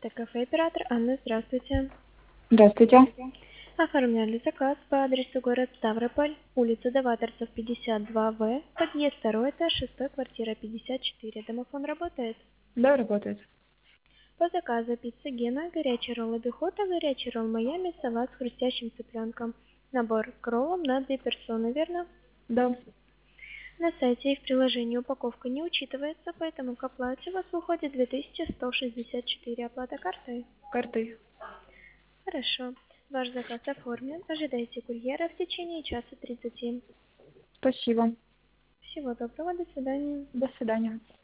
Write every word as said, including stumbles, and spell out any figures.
Кафе «Оператор». Анна, здравствуйте. Здравствуйте. Оформляли заказ по адресу город Ставрополь, улица Даваторцев, пятьдесят два В, подъезд второй этаж, шестой, квартира пятьдесят четыре. Домофон работает? Да, работает. По заказу пицца Гена, горячий ролл Абихота, горячий ролл Майами, салат с хрустящим цыпленком. Набор к роллам на две персоны, верно? Да. На сайте и в приложении упаковка не учитывается, поэтому к оплате у вас выходит две тысячи сто шестьдесят четыре. Оплата картой? Картой. Хорошо. Ваш заказ оформлен. Ожидайте курьера в течение часа тридцати. Спасибо. Всего доброго. До свидания. До свидания.